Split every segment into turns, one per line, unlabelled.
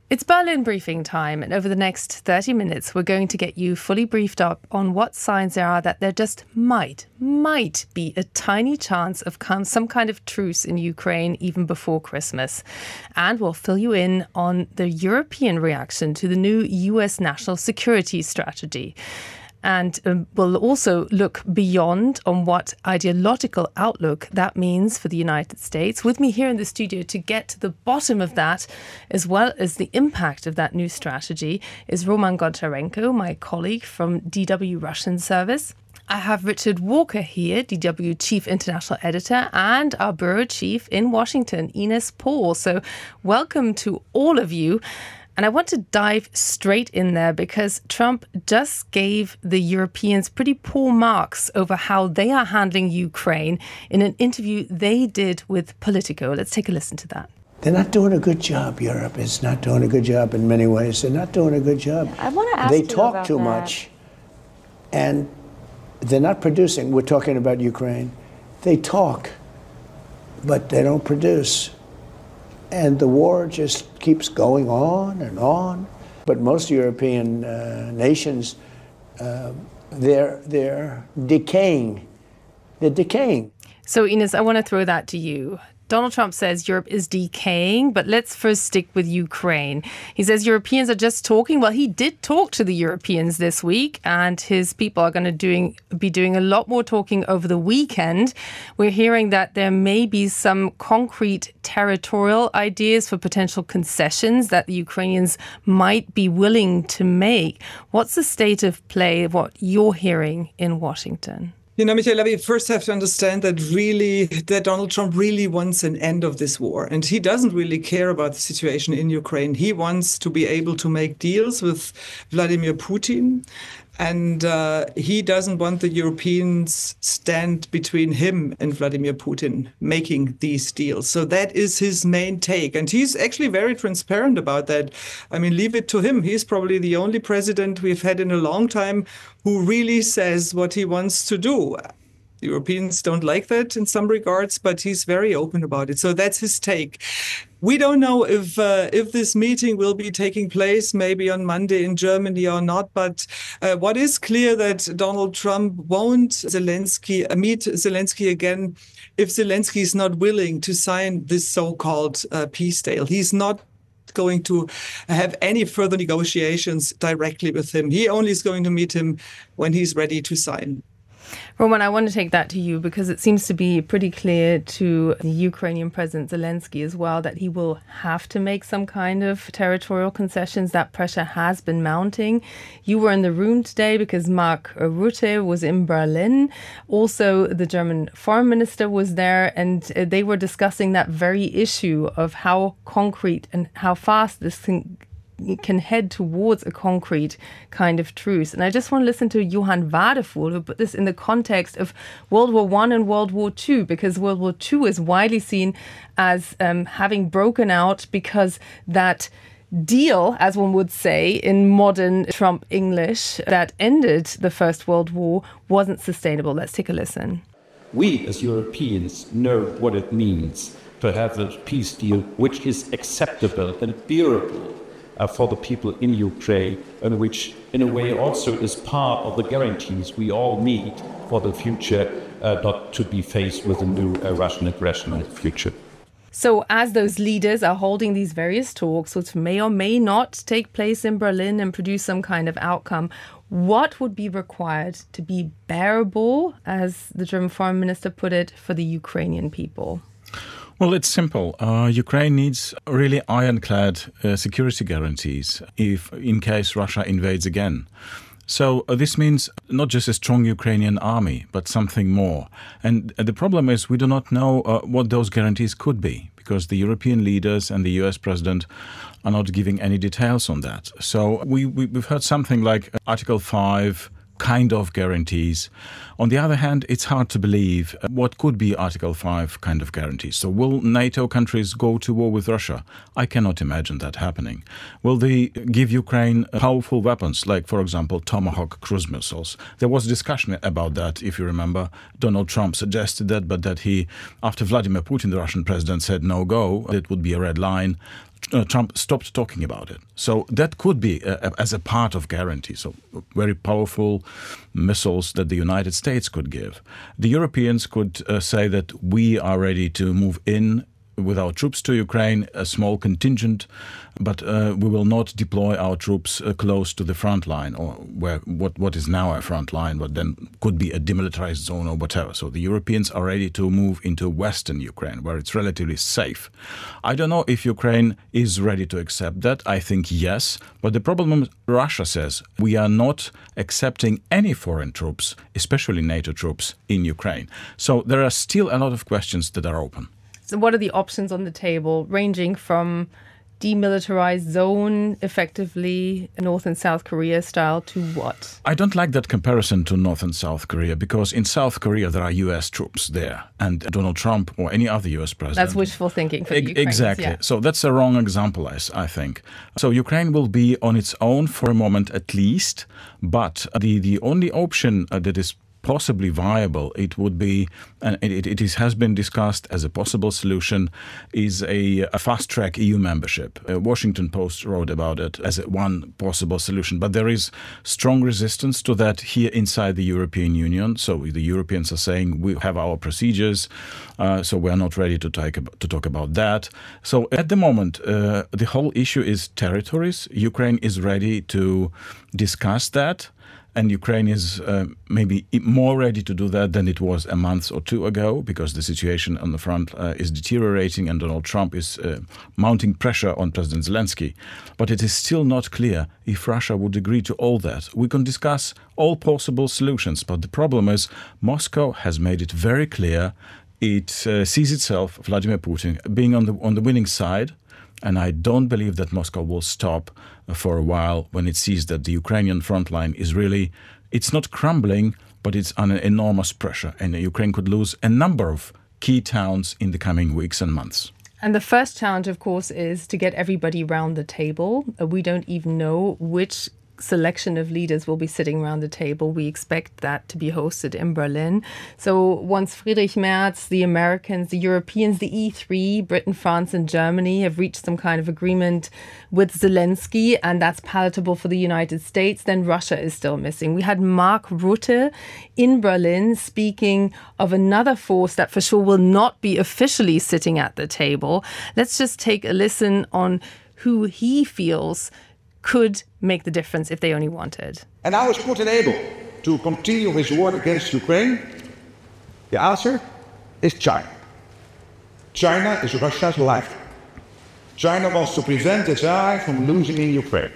It's Berlin briefing time, and over the next 30 minutes, we're going to get you fully briefed up on what signs there are that there just might be a tiny chance of some kind of truce in Ukraine even before Christmas. And we'll fill you in on the European reaction to the new US national security strategy. And we'll also look beyond on what ideological outlook that means for the United States. With me here in the studio to get to the bottom of that, as well as the impact of that new strategy, is Roman Goncharenko, my colleague from DW Russian Service. I have Richard Walker here, DW Chief International Editor, and our bureau chief in Washington, Ines Paul. So welcome to all of you. And I want to dive straight in there because Trump just gave the Europeans pretty poor marks over how they are handling Ukraine in an interview they did with Politico. Let's take a listen to that.
They're not doing a good job. Europe is not doing a good job in many ways. They're not doing a good job.
I want to ask
you
about that.
They talk too much, and they're not producing. We're talking about Ukraine. They talk, but they don't produce. And the war just keeps going on and on. But most European nations, they're decaying. They're decaying.
So, Ines, I want to throw that to you. Donald Trump says Europe is decaying, but let's first stick with Ukraine. He says Europeans are just talking. Well, he did talk to the Europeans this week, and his people are going to be doing a lot more talking over the weekend. We're hearing that there may be some concrete territorial ideas for potential concessions that the Ukrainians might be willing to make. What's the state of play of what you're hearing in Washington?
You know, Michaela, we first have to understand that Donald Trump really wants an end of this war. And he doesn't really care about the situation in Ukraine. He wants to be able to make deals with Vladimir Putin. And he doesn't want the Europeans stand between him and Vladimir Putin making these deals. So that is his main take. And he's actually very transparent about that. I mean, leave it to him. He's probably the only president we've had in a long time who really says what he wants to do. The Europeans don't like that in some regards, but he's very open about it. So that's his take. We don't know if this meeting will be taking place maybe on Monday in Germany or not. But what is clear that Donald Trump won't meet Zelensky again if Zelensky is not willing to sign this so-called peace deal. He's not going to have any further negotiations directly with him. He only is going to meet him when he's ready to sign.
Roman, I want to take that to you because it seems to be pretty clear to the Ukrainian President Zelensky as well that he will have to make some kind of territorial concessions. That pressure has been mounting. You were in the room today because Mark Rutte was in Berlin. Also, the German foreign minister was there, and they were discussing that very issue of how concrete and how fast this can head towards a concrete kind of truce. And I just want to listen to Johann Wadefuhl, who put this in the context of World War I and World War II, because World War II is widely seen as having broken out because that deal, as one would say in modern Trump English, that ended the First World War wasn't sustainable. Let's take a listen.
We as Europeans know what it means to have a peace deal which is acceptable and bearable for the people in Ukraine, and which in a way also is part of the guarantees we all need for the future, not to be faced with a new Russian aggression in the future.
So as those leaders are holding these various talks, which may or may not take place in Berlin and produce some kind of outcome, what would be required to be bearable, as the German foreign minister put it, for the Ukrainian people?
Well, it's simple. Ukraine needs really ironclad security guarantees in case Russia invades again. So this means not just a strong Ukrainian army, but something more. And the problem is we do not know what those guarantees could be, because the European leaders and the US president are not giving any details on that. So we've heard something like Article 5 kind of guarantees. On the other hand, it's hard to believe what could be Article 5 kind of guarantees. So will NATO countries go to war with Russia? I cannot imagine that happening. Will they give Ukraine powerful weapons, like, for example, Tomahawk cruise missiles? There was discussion about that, if you remember. Donald Trump suggested that, but that he, after Vladimir Putin, the Russian president, said no go, it would be a red line. Trump stopped talking about it. So that could be as a part of guarantee. So very powerful missiles that the United States could give. The Europeans could say that we are ready to move in with our troops to Ukraine, a small contingent, but we will not deploy our troops close to the front line, or where what is now a front line, but then could be a demilitarized zone or whatever. So the Europeans are ready to move into Western Ukraine, where it's relatively safe. I don't know if Ukraine is ready to accept that. I think yes, but the problem is Russia says we are not accepting any foreign troops, especially NATO troops, in Ukraine. So there are still a lot of questions that are open.
So what are the options on the table, ranging from demilitarized zone, effectively North and South Korea style, to what?
I don't like that comparison to North and South Korea, because in South Korea there are US troops there, and Donald Trump or any other US president.
That's wishful thinking for the Ukrainians.
Exactly.
Yeah.
So that's a wrong example, I think. So Ukraine will be on its own for a moment at least, but the only option that is possibly viable, it would be, and has been discussed as a possible solution, is a fast-track EU membership. Washington Post wrote about it as one possible solution, but there is strong resistance to that here inside the European Union. So the Europeans are saying we have our procedures, so we are not ready to talk about that. So at the moment, the whole issue is territories. Ukraine is ready to discuss that. And Ukraine is maybe more ready to do that than it was a month or two ago, because the situation on the front is deteriorating and Donald Trump is mounting pressure on President Zelensky. But it is still not clear if Russia would agree to all that. We can discuss all possible solutions, but the problem is Moscow has made it very clear it sees itself, Vladimir Putin, being on the winning side. And I don't believe that Moscow will stop for a while when it sees that the Ukrainian front line is really, it's not crumbling, but it's under enormous pressure. And Ukraine could lose a number of key towns in the coming weeks and months.
And the first challenge, of course, is to get everybody round the table. We don't even know which selection of leaders will be sitting around the table. We expect that to be hosted in Berlin. So once Friedrich Merz, the Americans, the Europeans, the E3, Britain, France and Germany have reached some kind of agreement with Zelensky, and that's palatable for the United States, then Russia is still missing. We had Mark Rutte in Berlin speaking of another force that for sure will not be officially sitting at the table. Let's just take a listen on who he feels could make the difference if they only wanted.
And now is Putin able to continue his war against Ukraine? The answer is China. China is Russia's life. China wants to prevent its ally from losing in Ukraine.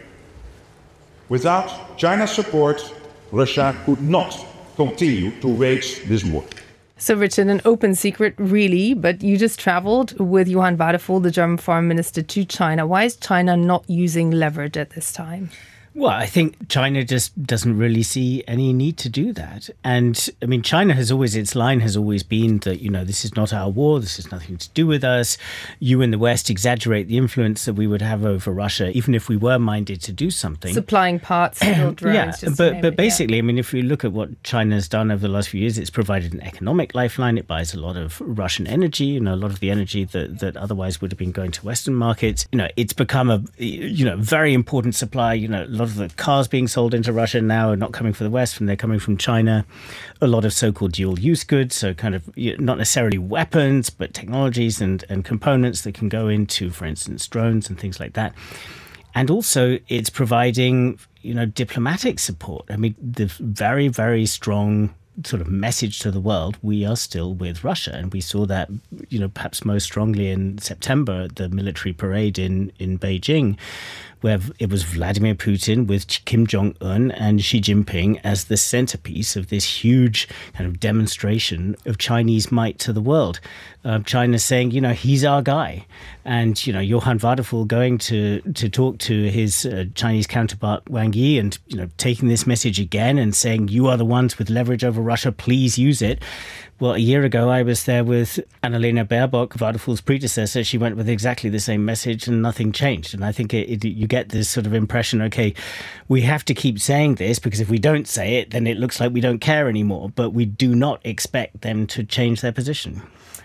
Without China's support, Russia could not continue to wage this war.
So, Richard, an open secret, really, but you just traveled with Johann Wadephul, the German foreign minister, to China. Why is China not using leverage at this time?
Well, I think China just doesn't really see any need to do that. And I mean, China has always, its line has always been that, this is not our war. This has nothing to do with us. You in the West exaggerate the influence that we would have over Russia, even if we were minded to do something.
Supplying parts, drones.
Yeah, but basically, I mean, if you look at what China has done over the last few years, it's provided an economic lifeline. It buys a lot of Russian energy, a lot of the energy that otherwise would have been going to Western markets. It's become a, very important supply, a lot of the cars being sold into Russia now are not coming from the West, they're coming from China. A lot of so-called dual-use goods, so kind of not necessarily weapons, but technologies and components that can go into, for instance, drones and things like that. And also it's providing, diplomatic support. I mean, the very, very strong sort of message to the world, we are still with Russia. And we saw that, perhaps most strongly in September at the military parade in Beijing, where it was Vladimir Putin with Kim Jong-un and Xi Jinping as the centerpiece of this huge kind of demonstration of Chinese might to the world. China saying, he's our guy. And, Johann Wadephul going to talk to his Chinese counterpart Wang Yi and, taking this message again and saying, you are the ones with leverage over Russia, please use it. Well, a year ago, I was there with Annalena Baerbock, Wadephul's predecessor. She went with exactly the same message and nothing changed. And I think you get this sort of impression, okay, we have to keep saying this because if we don't say it, then it looks like we don't care anymore. But we do not expect them to change their position.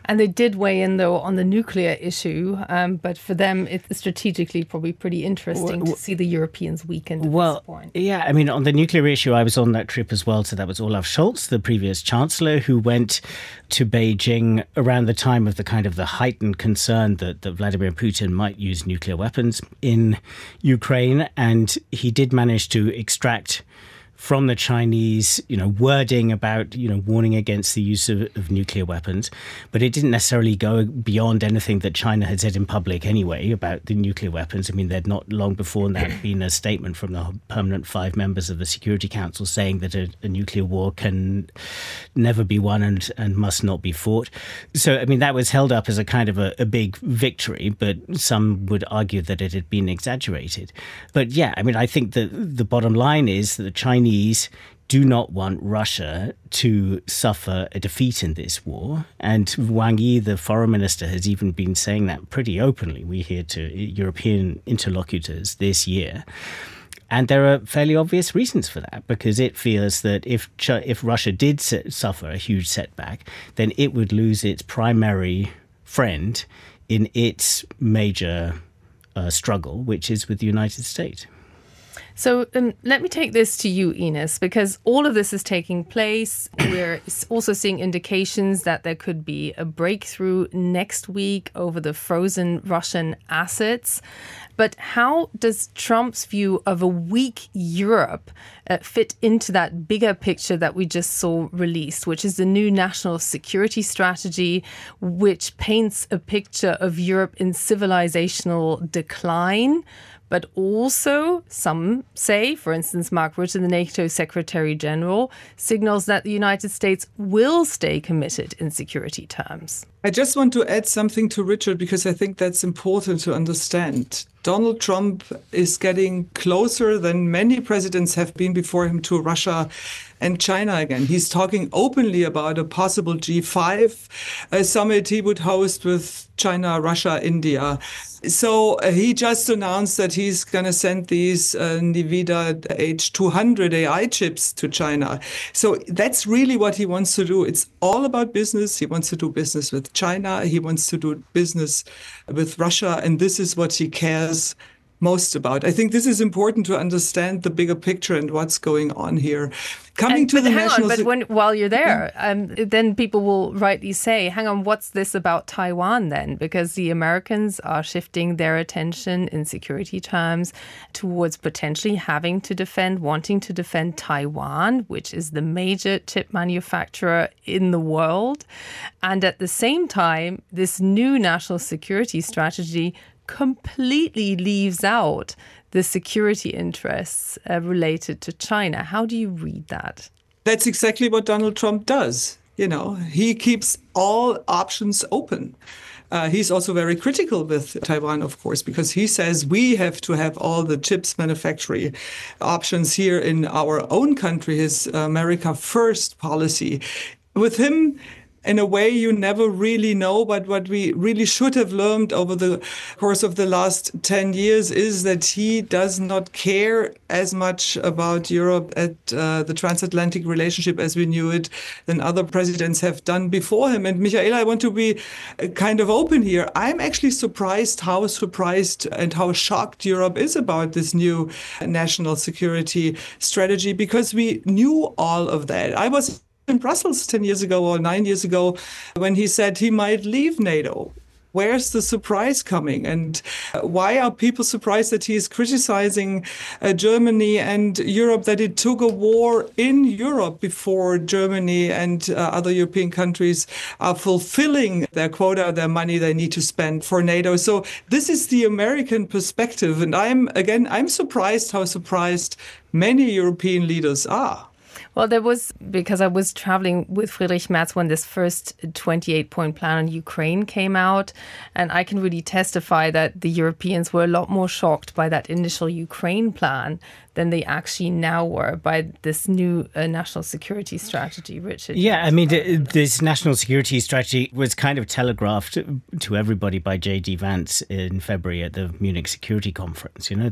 And they did weigh in, though, on the nuclear issue. But for them, it's strategically probably pretty interesting to see the Europeans weakened at this point.
Yeah, I mean, on the nuclear issue, I was on that trip as well. So that was Olaf Scholz, the previous chancellor, who went to Beijing around the time of the heightened concern that Vladimir Putin might use nuclear weapons in Ukraine. And he did manage to extract from the Chinese, wording about, warning against the use of nuclear weapons. But it didn't necessarily go beyond anything that China had said in public anyway about the nuclear weapons. I mean, there'd not long before that been a statement from the permanent 5 members of the Security Council saying that a nuclear war can never be won and must not be fought. So, I mean, that was held up as a kind of a big victory, but some would argue that it had been exaggerated. But yeah, I mean, I think that the bottom line is that the Chinese do not want Russia to suffer a defeat in this war. And Wang Yi, the foreign minister, has even been saying that pretty openly. We hear to European interlocutors this year. And there are fairly obvious reasons for that, because it fears that if Russia did suffer a huge setback, then it would lose its primary friend in its major struggle, which is with the United States.
So let me take this to you, Ines, because all of this is taking place. We're also seeing indications that there could be a breakthrough next week over the frozen Russian assets. But how does Trump's view of a weak Europe fit into that bigger picture that we just saw released, which is the new national security strategy, which paints a picture of Europe in civilizational decline? But also, some say, for instance, Mark Rutte, the NATO Secretary General, signals that the United States will stay committed in security terms.
I just want to add something to Richard, because I think that's important to understand. Donald Trump is getting closer than many presidents have been before him to Russia and China again. He's talking openly about a possible G5 summit he would host with China, Russia, India. So he just announced that he's going to send these NVIDIA H200 AI chips to China. So that's really what he wants to do. It's all about business. He wants to do business with China. He wants to do business with Russia. And this is what he cares most about. I think this is important to understand the bigger picture and what's going on here.
While you're there, then people will rightly say, hang on, what's this about Taiwan then? Because the Americans are shifting their attention in security terms towards potentially wanting to defend Taiwan, which is the major chip manufacturer in the world. And at the same time, this new national security strategy completely leaves out the security interests related to China. How do you read that?
That's exactly what Donald Trump does. He keeps all options open. He's also very critical with Taiwan, of course, because he says we have to have all the chips manufacturing options here in our own country, his America First policy. With him, in a way you never really know, but what we really should have learned over the course of the last 10 years is that he does not care as much about Europe at the transatlantic relationship as we knew it than other presidents have done before him. And Michaela, I want to be kind of open here. I'm actually surprised and how shocked Europe is about this new national security strategy, because we knew all of that. I was in Brussels 10 years ago or 9 years ago when he said he might leave NATO. Where's the surprise coming? And why are people surprised that he is criticizing Germany and Europe, that it took a war in Europe before Germany and other European countries are fulfilling their quota, their money they need to spend for NATO? So this is the American perspective. And I'm surprised how surprised many European leaders are.
Well, because I was traveling with Friedrich Merz when this first 28-point plan on Ukraine came out, and I can really testify that the Europeans were a lot more shocked by that initial Ukraine plan than they actually now were by this new national security strategy, Richard.
Yeah, I mean, this national security strategy was kind of telegraphed to everybody by J.D. Vance in February at the Munich Security Conference. In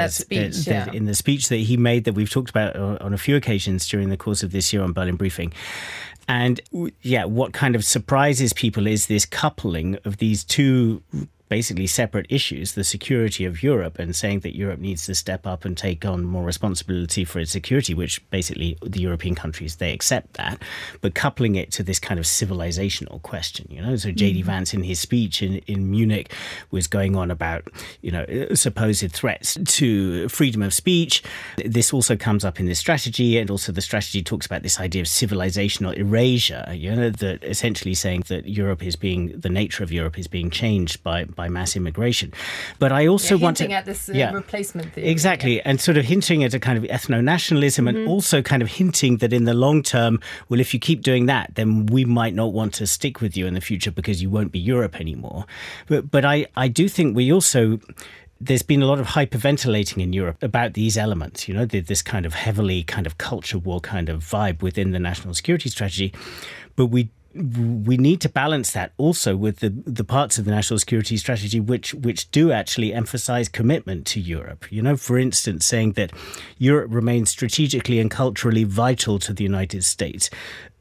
the speech that he made that we've talked about on a few occasions during the course of this year on Berlin Briefing. And what kind of surprises people is this coupling of these two basically separate issues, the security of Europe and saying that Europe needs to step up and take on more responsibility for its security, which basically the European countries, they accept that, but coupling it to this kind of civilizational question, So J.D. Vance in his speech in Munich was going on about, supposed threats to freedom of speech. This also comes up in this strategy, and also the strategy talks about this idea of civilizational erasure, that essentially saying that the nature of Europe is being changed by mass immigration. But I also want to...
hinting at this replacement theory.
Exactly, and sort of hinting at a kind of ethno-nationalism and also kind of hinting that in the long term, well, if you keep doing that, then we might not want to stick with you in the future because you won't be Europe anymore. But I do think we also... There's been a lot of hyperventilating in Europe about these elements, this kind of heavily kind of culture war kind of vibe within the national security strategy. But we need to balance that also with the parts of the national security strategy which do actually emphasize commitment to Europe. For instance, saying that Europe remains strategically and culturally vital to the United States.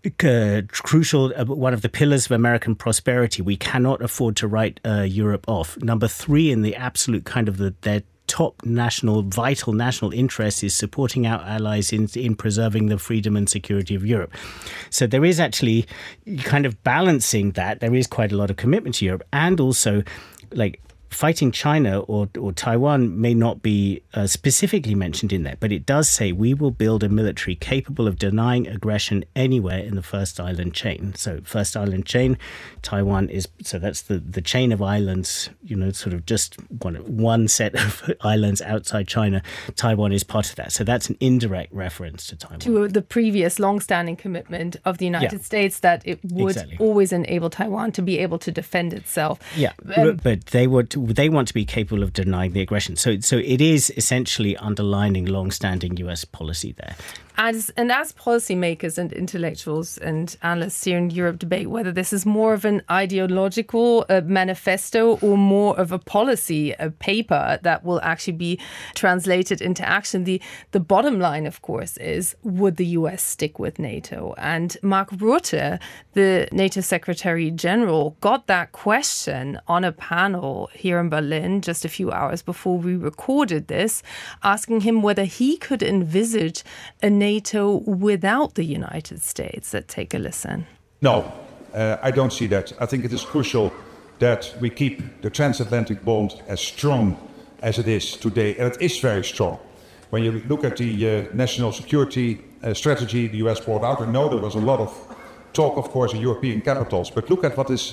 Crucial, one of the pillars of American prosperity. We cannot afford to write Europe off. Number 3 in the absolute kind of their top vital national interest is supporting our allies in preserving the freedom and security of Europe. So there is actually kind of balancing that. There is quite a lot of commitment to Europe, and also fighting China or Taiwan may not be specifically mentioned in there, but it does say we will build a military capable of denying aggression anywhere in the First Island chain. So First Island chain, Taiwan is, so that's the chain of islands, sort of just one set of islands outside China. Taiwan is part of that. So that's an indirect reference to Taiwan.
To the previous long-standing commitment of the United States that it would always enable Taiwan to be able to defend itself.
Yeah, but they want to be capable of denying the aggression. So it is essentially underlining long-standing US policy there.
As policymakers and intellectuals and analysts here in Europe debate whether this is more of an ideological manifesto or more of a policy paper that will actually be translated into action, the bottom line, of course, is would the US stick with NATO? And Mark Rutte, the NATO Secretary General, got that question on a panel here in Berlin just a few hours before we recorded this, asking him whether he could envisage a NATO without the United States. Let's take a listen.
No, I don't see that. I think it is crucial that we keep the transatlantic bond as strong as it is today, and it is very strong. When you look at the national security strategy the US brought out, I know there was a lot of talk, of course, in European capitals, but look at what is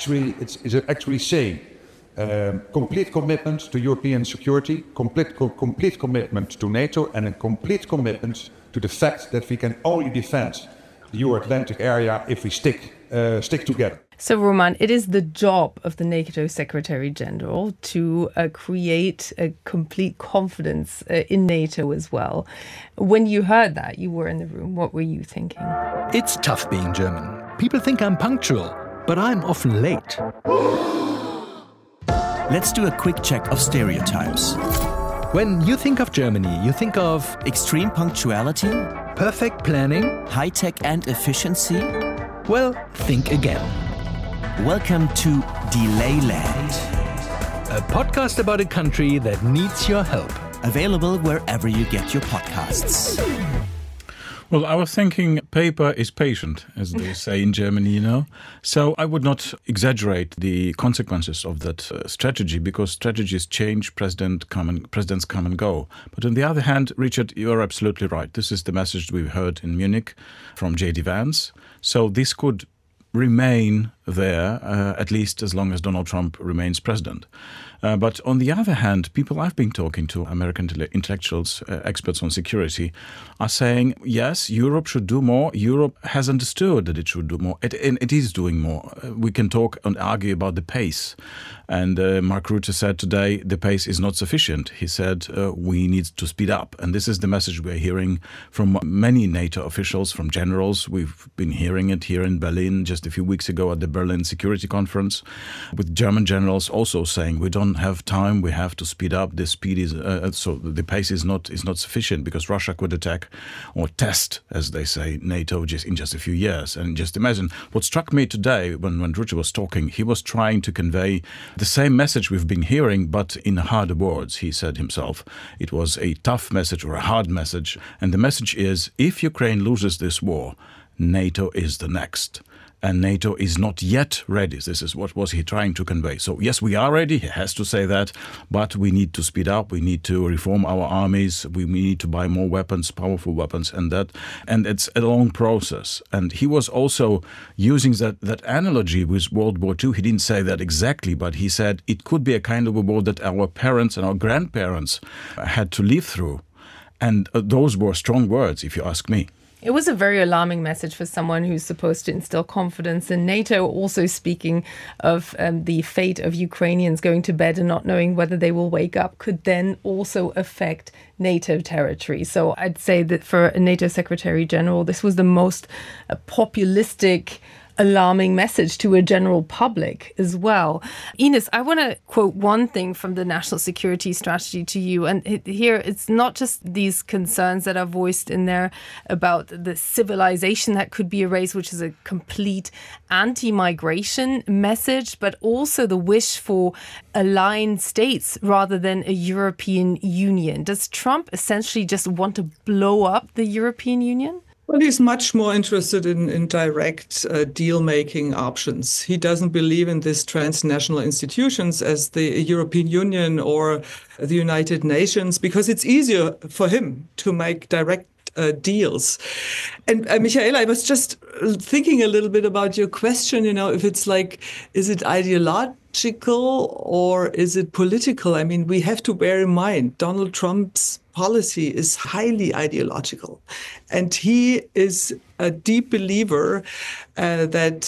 actually saying. Complete commitment to European security, complete commitment to NATO, and a complete commitment to the fact that we can only defend the Euro-Atlantic area if we stick together.
So, Roman, it is the job of the NATO Secretary General to create a complete confidence in NATO as well. When you heard that, you were in the room. What were you thinking?
It's tough being German. People think I'm punctual, but I'm often late.
Let's do a quick check of stereotypes.
When you think of Germany, you think of
extreme punctuality,
perfect planning,
high-tech and efficiency.
Well, think again.
Welcome to Delayland,
a podcast about a country that needs your help.
Available wherever you get your podcasts.
Well, I was thinking paper is patient, as they say in Germany, So I would not exaggerate the consequences of that strategy, because strategies change, presidents come and go. But on the other hand, Richard, you are absolutely right. This is the message we heard in Munich from J.D. Vance. So this could remain there, at least as long as Donald Trump remains president. But on the other hand, people I've been talking to, American intellectuals, experts on security, are saying, yes, Europe should do more. Europe has understood that it should do more. And it is doing more. We can talk and argue about the pace. And Mark Rutte said today the pace is not sufficient. He said we need to speed up. And this is the message we're hearing from many NATO officials, from generals. We've been hearing it here in Berlin just a few weeks ago at the Berlin Security Conference, with German generals also saying we don't have time, we have to speed up. The speed is so the pace is not sufficient because Russia could attack or test, as they say, NATO in just a few years. And just imagine what struck me today when Rutte was talking. He was trying to convey the same message we've been hearing, but in harder words. He said himself it was a tough message or a hard message, and the message is if Ukraine loses this war, NATO is the next. And NATO is not yet ready. This is what was he trying to convey. So yes, we are ready. He has to say that, but we need to speed up. We need to reform our armies. We need to buy more weapons, powerful weapons, and it's a long process. And he was also using that analogy with World War II. He didn't say that exactly, but he said it could be a kind of a war that our parents and our grandparents had to live through. And those were strong words, if you ask me.
It was a very alarming message for someone who's supposed to instill confidence in NATO, also speaking of the fate of Ukrainians going to bed and not knowing whether they will wake up could then also affect NATO territory. So I'd say that for a NATO Secretary General, this was the most populistic, alarming message to a general public as well. Ines, I want to quote one thing from the national security strategy to you. And here, it's not just these concerns that are voiced in there about the civilization that could be erased, which is a complete anti-migration message, but also the wish for aligned states rather than a European Union. Does Trump essentially just want to blow up the European Union?
Well, he's much more interested in direct deal-making options. He doesn't believe in these transnational institutions as the European Union or the United Nations because it's easier for him to make direct deals. And Michaela, I was just thinking a little bit about your question, if it's like, is it ideological or is it political? I mean, we have to bear in mind Donald Trump's policy is highly ideological. And he is a deep believer that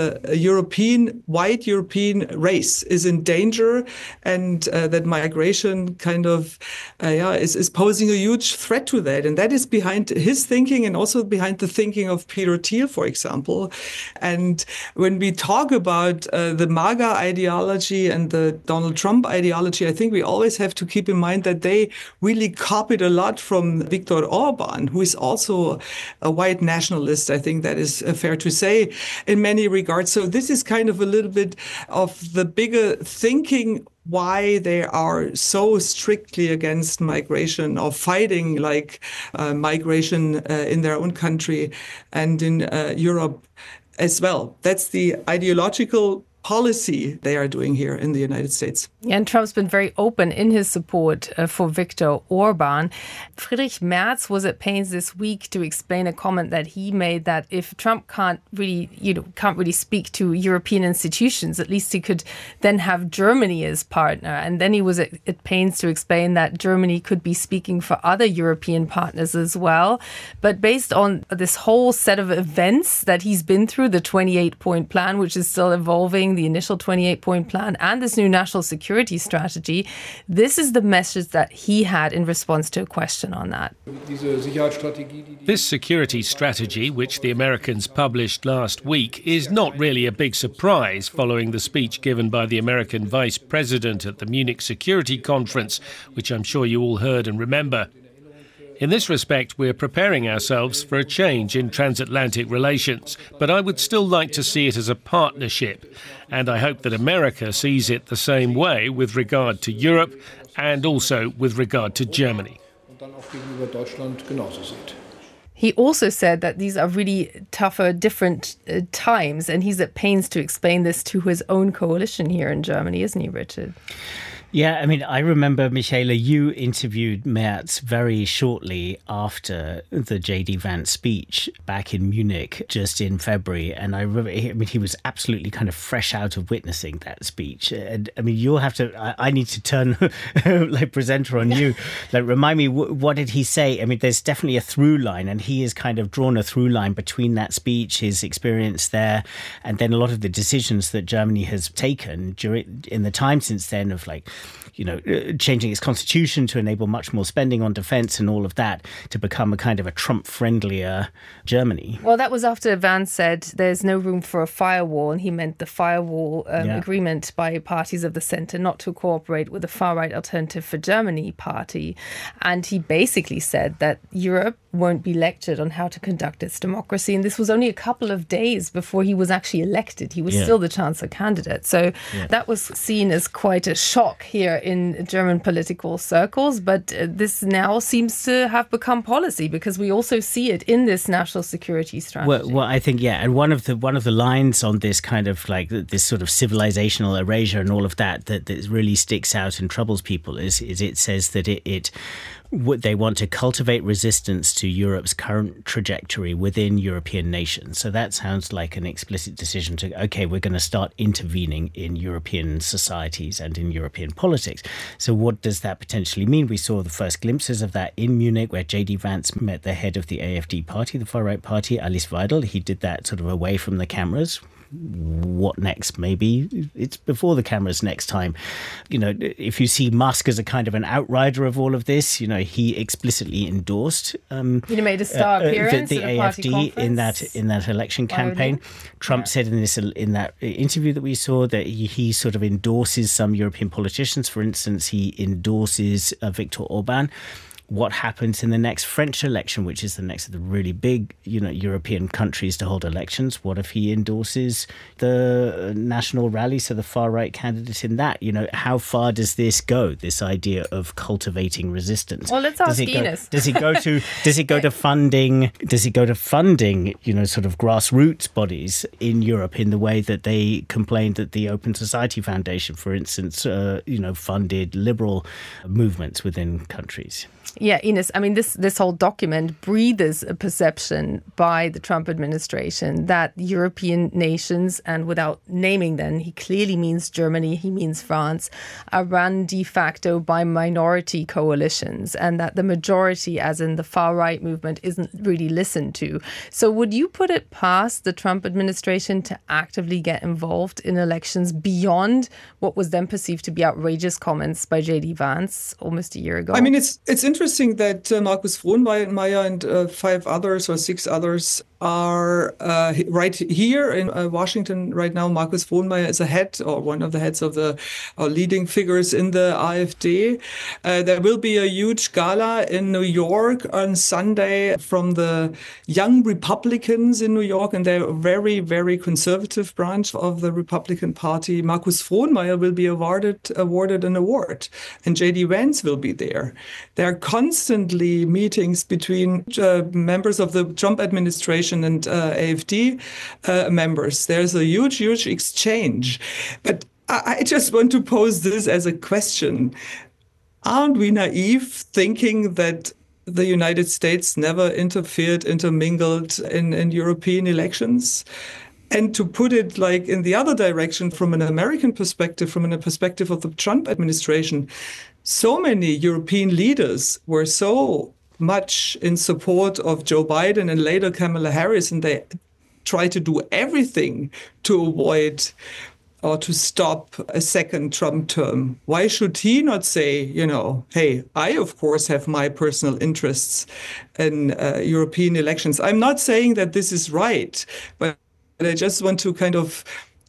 the white European race is in danger and that migration kind of is posing a huge threat to that. And that is behind his thinking and also behind the thinking of Peter Thiel, for example. And when we talk about the MAGA ideology and the Donald Trump ideology, I think we always have to keep in mind that they really copied a lot from Viktor Orban, who is also a white nationalist. I think that is fair to say in many regards. So this is kind of a little bit of the bigger thinking why they are so strictly against migration or fighting migration in their own country and in Europe as well. That's the ideological policy they are doing here in the United States.
And Trump's been very open in his support for Viktor Orban. Friedrich Merz was at pains this week to explain a comment that he made that if Trump can't really speak to European institutions, at least he could then have Germany as partner. And then he was at pains to explain that Germany could be speaking for other European partners as well. But based on this whole set of events that he's been through, the 28-point plan, which is still evolving, the initial 28-point plan, and this new national security strategy, this is the message that he had in response to a question on that.
This security strategy, which the Americans published last week, is not really a big surprise following the speech given by the American Vice President at the Munich Security Conference, which I'm sure you all heard and remember. In this respect, we're preparing ourselves for a change in transatlantic relations, but I would still like to see it as a partnership, and I hope that America sees it the same way with regard to Europe and also with regard to Germany.
He also said that these are really tougher, different times, and he's at pains to explain this to his own coalition here in Germany, isn't he, Richard?
Yeah, I mean, I remember, Michaela, you interviewed Merz very shortly after the J.D. Vance speech back in Munich just in February. And I remember, he was absolutely kind of fresh out of witnessing that speech. And I mean, you'll have to, I need to turn presenter on you. Remind me, what did he say? I mean, there's definitely a through line, and he has kind of drawn a through line between that speech, his experience there, and then a lot of the decisions that Germany has taken in the time since then of changing its constitution to enable much more spending on defense and all of that to become a kind of a Trump-friendlier Germany.
Well, that was after Vance said there's no room for a firewall, and he meant the firewall agreement by parties of the centre not to cooperate with the far-right Alternative for Germany party. And he basically said that Europe won't be lectured on how to conduct its democracy. And this was only a couple of days before he was actually elected. He was still the Chancellor candidate. So that was seen as quite a shock here in German political circles. But this now seems to have become policy, because we also see it in this national security strategy.
Well, I think, and one of the lines on this kind of like this sort of civilizational erasure and all of that really sticks out and troubles people is it says that they want to cultivate resistance to Europe's current trajectory within European nations. So that sounds like an explicit decision to, okay, we're going to start intervening in European societies and in European politics. So what does that potentially mean? We saw the first glimpses of that in Munich, where J.D. Vance met the head of the AfD party, the far-right party, Alice Weidel. He did that sort of away from the cameras. What next? Maybe it's before the cameras next time. If you see Musk as a kind of an outrider of all of this, he explicitly endorsed
he made a star appearance
the
at a party
AfD
conference.
in that election campaign. Trump said in that interview that we saw that he sort of endorses some European politicians. For instance, he endorses Viktor Orban. What happens in the next French election, which is the next of the really big, European countries to hold elections? What if he endorses the National Rally, so the far-right candidate in that? How far does this go, this idea of cultivating resistance?
Well, let's ask Ines.
Does it go to funding, sort of grassroots bodies in Europe in the way that they complained that the Open Society Foundation, for instance, funded liberal movements within countries?
Yeah, Ines, I mean, this whole document breathes a perception by the Trump administration that European nations, and without naming them, he clearly means Germany, he means France, are run de facto by minority coalitions, and that the majority, as in the far-right movement, isn't really listened to. So would you put it past the Trump administration to actively get involved in elections beyond what was then perceived to be outrageous comments by J.D. Vance almost a year ago?
I mean, it's interesting that Markus Frohnmayer and 5 others or 6 others are right here in Washington right now. Markus Frohnmayer is one of the heads of the leading figures in the AfD. There will be a huge gala in New York on Sunday from the Young Republicans in New York, and they're a very, very conservative branch of the Republican Party. Markus Frohnmayer will be awarded an award, and J.D. Vance will be there. There are constantly meetings between members of the Trump administration and AfD members. There's a huge exchange. But I just want to pose this as a question. Aren't we naive thinking that the United States never intermingled in European elections? And to put it like in the other direction, from an American perspective, from a perspective of the Trump administration, so many European leaders were so much in support of Joe Biden and later Kamala Harris, and they try to do everything to avoid or to stop a second Trump term. Why should he not say, hey, I, of course, have my personal interests in European elections? I'm not saying that this is right, but I just want to kind of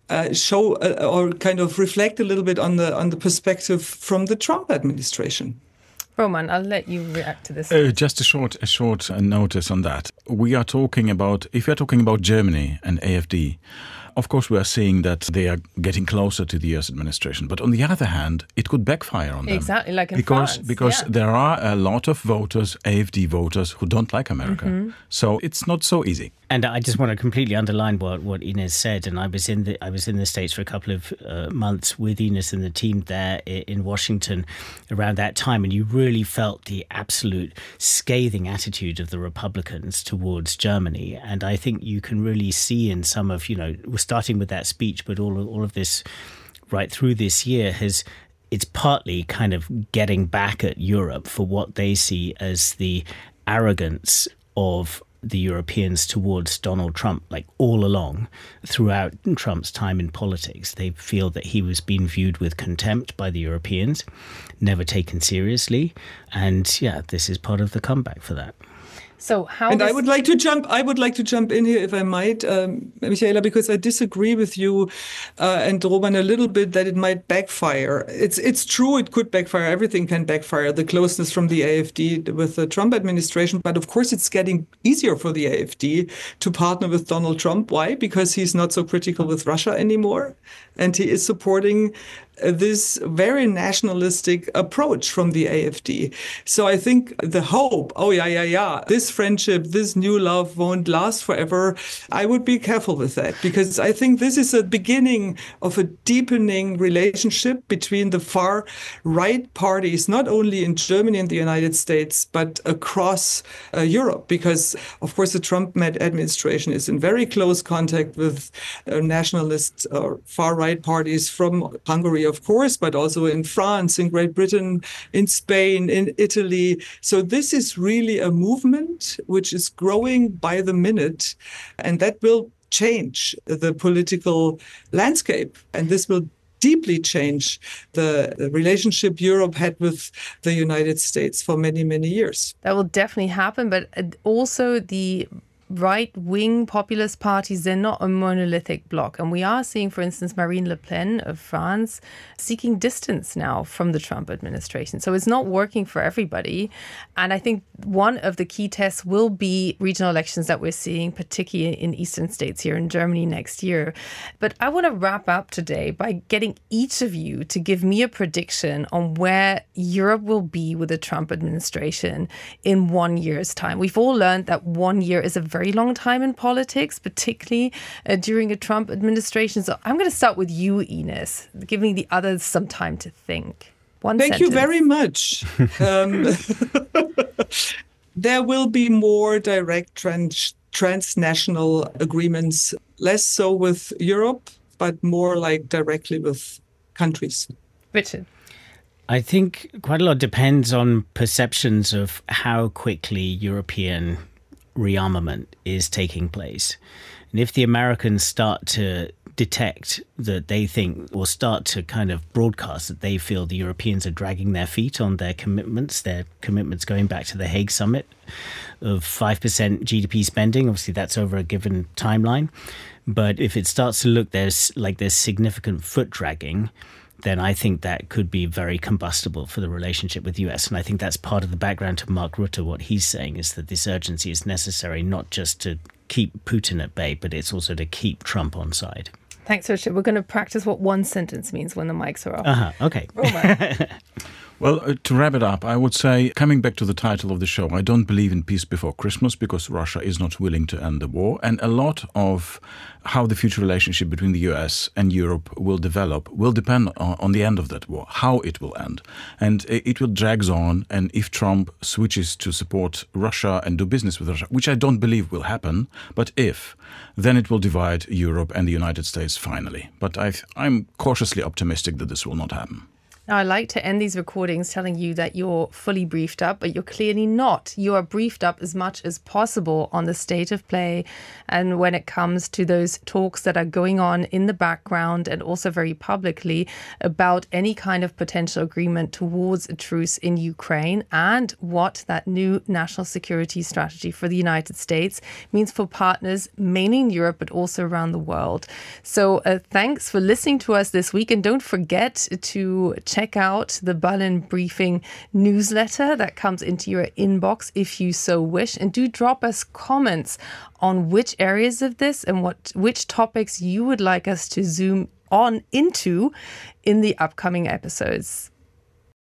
show or kind of reflect a little bit on the perspective from the Trump administration.
Roman, I'll let you react to this.
Just a short notice on that. If we are talking about Germany and AfD, of course we are seeing that they are getting closer to the US administration. But on the other hand, it could backfire on them.
Exactly, like in France.
Because there are a lot of voters, AfD voters, who don't like America. Mm-hmm. So it's not so easy.
And I just want to completely underline what Ines said. And I was in the States for a couple of months with Ines and the team there in Washington around that time, and you really felt the absolute scathing attitude of the Republicans towards Germany. And I think you can really see in some of, we're starting with that speech, but all of this right through this year it's partly kind of getting back at Europe for what they see as the arrogance of the Europeans towards Donald Trump, like all along, throughout Trump's time in politics. They feel that he was being viewed with contempt by the Europeans, never taken seriously. And yeah, this is part of the comeback for that.
So how?
And I would like to jump in here, if I might, Michaela, because I disagree with you and Roman a little bit that it might backfire. It's true, it could backfire. Everything can backfire. The closeness from the AfD with the Trump administration, but of course it's getting easier for the AfD to partner with Donald Trump. Why? Because he's not so critical with Russia anymore, and he is supporting this very nationalistic approach from the AfD. So I think the hope, this friendship, this new love won't last forever. I would be careful with that, because I think this is a beginning of a deepening relationship between the far right parties, not only in Germany and the United States, but across Europe, because of course the Trump administration is in very close contact with nationalist or far right parties from Hungary, of course, but also in France, in Great Britain, in Spain, in Italy. So this is really a movement which is growing by the minute, and that will change the political landscape. And this will deeply change the relationship Europe had with the United States for many, many years.
That will definitely happen, but also the right-wing populist parties, they're not a monolithic bloc. And we are seeing, for instance, Marine Le Pen of France seeking distance now from the Trump administration. So it's not working for everybody. And I think one of the key tests will be regional elections that we're seeing, particularly in eastern states here in Germany next year. But I want to wrap up today by getting each of you to give me a prediction on where Europe will be with the Trump administration in 1 year's time. We've all learned that 1 year is a very long time in politics, particularly during a Trump administration. So I'm going to start with you, Ines, giving the others some time to think.
Thank you very much. There will be more direct transnational agreements, less so with Europe, but more like directly with countries.
Richard?
I think quite a lot depends on perceptions of how quickly European rearmament is taking place. And if the Americans start to detect that they think, or start to kind of broadcast that they feel the Europeans are dragging their feet on their commitments going back to the Hague summit of 5% GDP spending, obviously that's over a given timeline. But if it starts to look there's significant foot dragging, then I think that could be very combustible for the relationship with the US. And I think that's part of the background to Mark Rutte. What he's saying is that this urgency is necessary not just to keep Putin at bay, but it's also to keep Trump on side.
Thanks, Richard. We're going to practice what one sentence means when the mics are off.
Okay.
Well, to wrap it up, I would say, coming back to the title of the show, I don't believe in peace before Christmas because Russia is not willing to end the war. And a lot of how the future relationship between the US and Europe will develop will depend on the end of that war, how it will end. And it will drag on. And if Trump switches to support Russia and do business with Russia, which I don't believe will happen, but if, then it will divide Europe and the United States finally. But I'm cautiously optimistic that this will not happen.
Now, I like to end these recordings telling you that you're fully briefed up, but you're clearly not. You are briefed up as much as possible on the state of play and when it comes to those talks that are going on in the background and also very publicly about any kind of potential agreement towards a truce in Ukraine and what that new national security strategy for the United States means for partners, mainly in Europe, but also around the world. So thanks for listening to us this week. And don't forget to check out the Berlin Briefing newsletter that comes into your inbox if you so wish. And do drop us comments on which areas of this and which topics you would like us to zoom on into in the upcoming episodes.